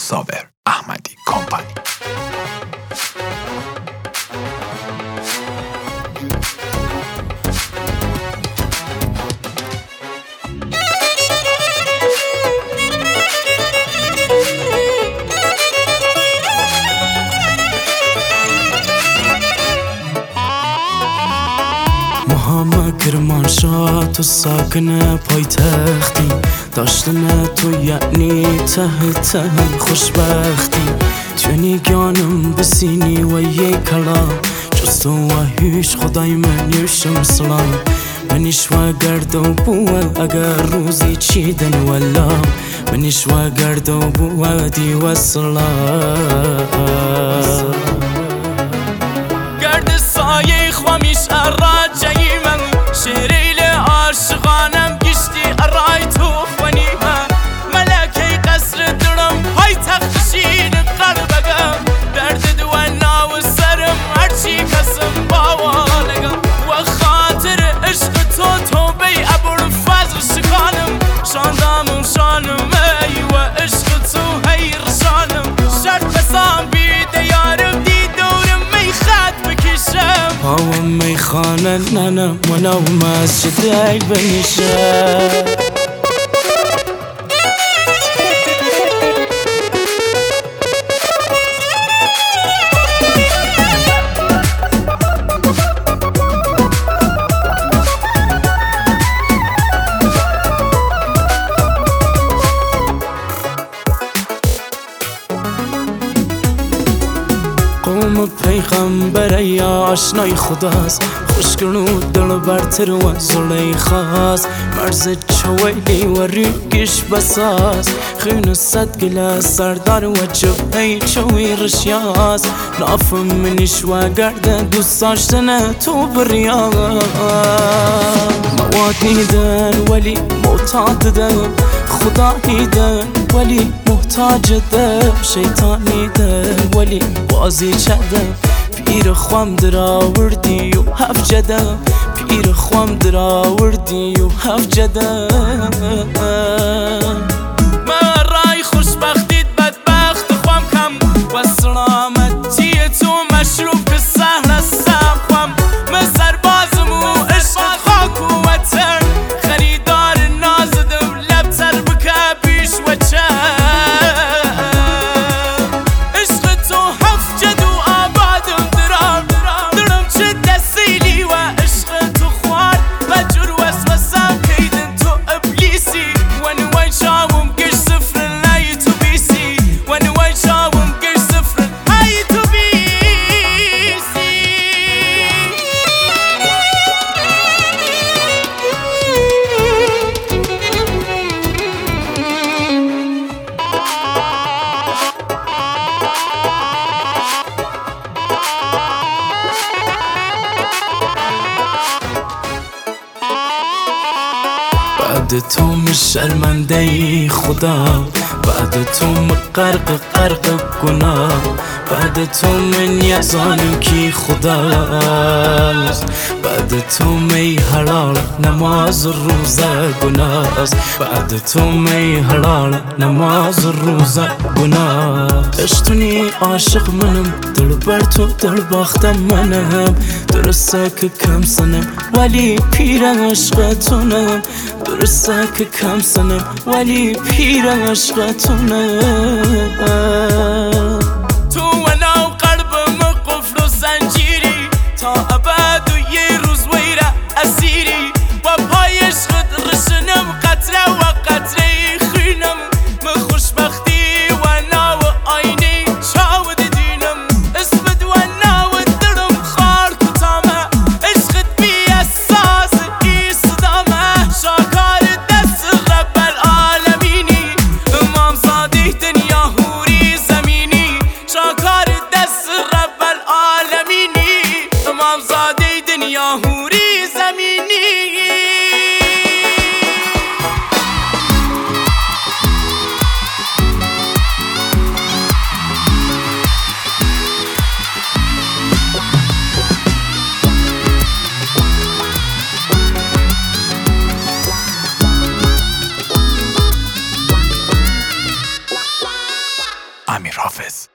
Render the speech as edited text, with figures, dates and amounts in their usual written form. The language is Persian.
صابر احمدی کمپانی. محمد کرمانشاه تو ساکن پایتختی، داشتن تو یعنی ته خوشبختی. توی گانم بسینی و یک کلام جز تو و هیچ خدای من یوشم سلام. منیش و گرد و بوه اگر روزی چیدن ولا، منیش و گرد و بوه دی و سلام. گرد سایه خوامیش اراجعی من، شیریل عاشقانم گشتی ارای تو خونیمه. ملکه قصر درم های تخشین قلبگم، درد دوانا و سرم هرچی کسم باوانگم. و خاطر عشق تو بی ابوالفضل شکانم، شاندامم شانم ای و عشق تو هی رشانم. شرط بسام بیده یارم دی دورم می خط بکشم. هاو میخانه ننم و نو مسجد ای بنشم. قوم پیغمبر یا آشنای خداست، خوشگلو دل برتر و زلیخاست. مرز چویلی و ریگش بساز، خون صد گلاس سردار و جبهی چوی رشیاست. نافم منیش و گرد دوست داشتن تو بریاست. مواد نیدن ولی معتاد دم، خدا نیدن ولی محتاج دم. شیطان نیدن ولی بازی چدم، پیر خوام در آوردی و هف جدم. پیر خوام در آوردی و هف جدم. من رای خوشبختیت بدبخت خوام کم، و سلامتی تو مشروب که سهل هستم خوام. من سربازم و عشق خاک و وطن، خریدار نازدم لب تر بکه پیش و چن. بعد تو من شرمنده ای خدا، بعد تو من غرق گناه. بعد تو من یزانم کی خداست، بعد تو می حلال نماز روزه گناست. بعد تو می حلال نماز روزه گناه. عشقتونی عاشق منم، دل بر تو دل باختم منم. درسته که کم سنم ولی پیر عشقتونم. درسته که کم سنم ولی پیر عشقتونم. تو و نو قلبم قفل و زنجیری، تا ابد و یه روز ویره اسیری. و پای عشقت رشنم قطره و قطره خینم. من خوشبختی و نو آینی چاود دینم. اسمت و نو درم خار کتامه، عشقت بی اساس ای صدامه. شاکار دست رب العالمینی، امام صادق دنیا امیر حافظ.